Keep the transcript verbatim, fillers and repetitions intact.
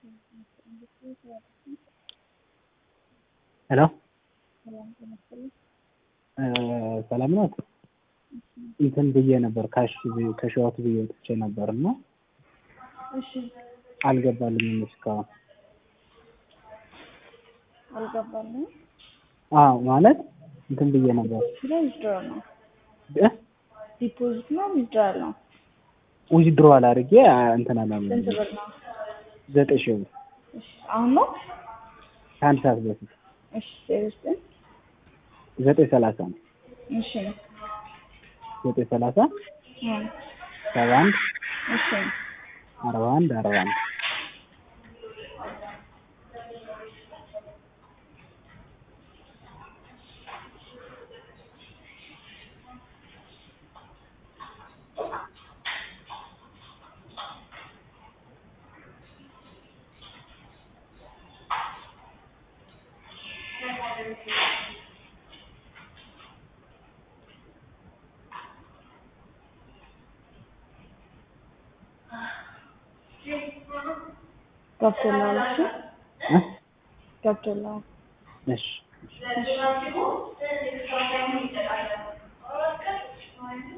ሄሎ ሰላም ነው። እንትን ብዬ ነበር ካሽ ከሸዋት ብዬ ወጥቼ ነበርና እሺ አልገባልኝም እስካሁን። አልገባልኝም። አዎ ማለት እንትን ብዬ ነበር። ዊዝድሮ ነው እ ዲፖዚት ነው ዊዝድሮ ነው። ዊዝድሮዋል አድርጌ እንትን አላለም። ስንት ብር ነው? ዘጠኝ ሺህ ብር እሺ አሁን ነው? ከአንድ ሰዓት በፊት እሺ ሴርስን ዘጠኝ ሰላሳ ነው። እሺ ዘጠኝ ሰላሳ እ ሰባ አንድ እሺ አርባ አንድ አርባ አንድ ገብቶላል። እሺ እ ገብቶላል። እሺ እሺ